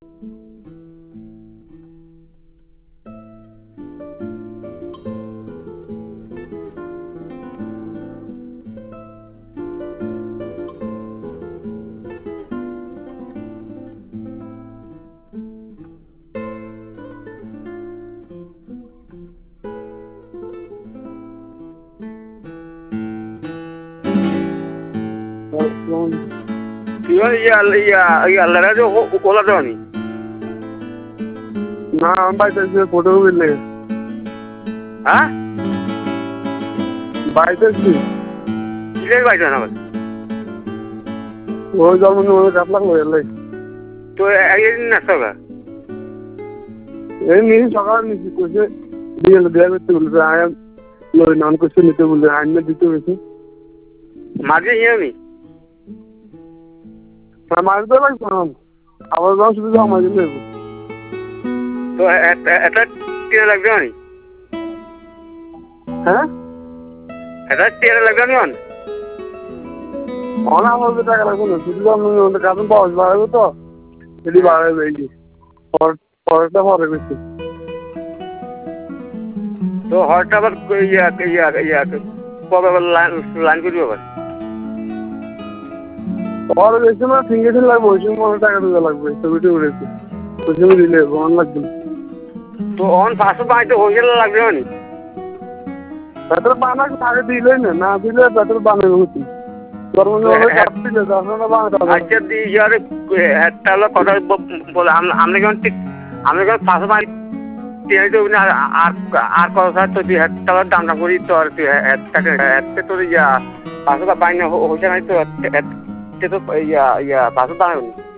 আল্লাহ OLA দেওয়ানি না আমি পাইতেছি ফটো বিলে হ্যাঁ পাইতেছি কিসের পাইছো না ওই জল মনে কাপ লাগলো এলে তো একদিন নাচতো গা এই নিয়ে সকালে নিচ্ছি কইছে দিয়ে দেয়া করতে বলছে আয়াম লই নান কইছে নিতে বলছে আইনে দিতে হয়েছে মাঝে ইয়ে মারতে লাগছে আবার যখন সুবিধা আমার জন্য তো এটা টিয়া লাগবে নি হ্যাঁ এটা টিয়া লাগবে নি অনা বলতে টাকা লাগবে না শুধু আমাদের কাছে পাওয়া বাড়াবে তো যদি বাড়াবে এই যে পরেরটা পরে বেশি তো হরটা আবার কবে লাইন করবি আবার পরে বেশি না ফিঙ্গে লাগবে ওই সময় মনে টাকা দিতে লাগবে ছবিটি উঠেছে ওই সময় দিলে অন লাগবে তো অন 500 পাইতে হোটেল লাগবে নি পেট্রোল বানা আগে দিলেই না দিলে পেট্রোল বানাবে হচ্ছে আচ্ছা দি ইয়ারে একটা হলো কথা বলে আমরা কেমন ঠিক আমরা কেমন 500 পাই আর কথা তো তুই একটা দামটা করি তো আর তুই একটা তোর 500 পাই না হচ্ছে না তো তো 500 বানাবো